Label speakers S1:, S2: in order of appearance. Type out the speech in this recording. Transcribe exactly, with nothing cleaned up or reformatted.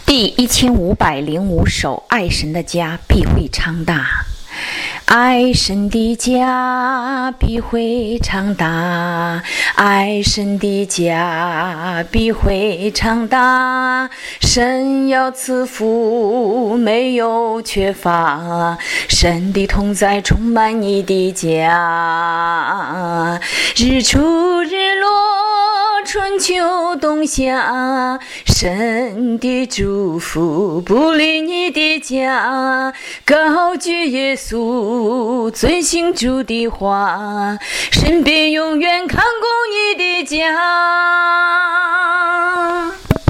S1: 第一千五百零五首，爱神的家必会昌大。爱神的家必会昌大，爱神的家必会昌大，神要赐福，没有缺乏，神的同在充满你的家，日出日落，春秋冬夏，神的祝福不离你的家，高举耶稣，遵行主的话，神必永远看顾你的家。